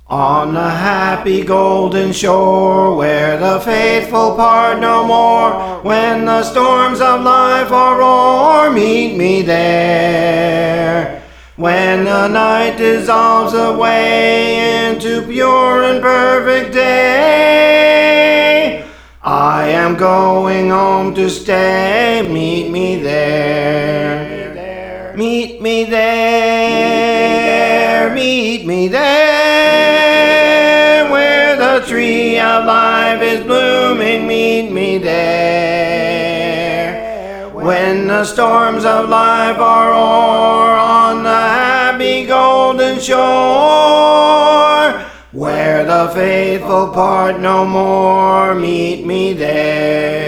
On the happy golden shore, where the faithful part no more, when the storms of life are o'er, meet me there. When the night dissolves away into pure and perfect day, I am going home to stay. Meet me there. Meet me there. Meet me there. Where the tree of life is blooming. Meet me there. When the storms of life are o'er, on the happy golden shore, where the faithful part no more, meet me there.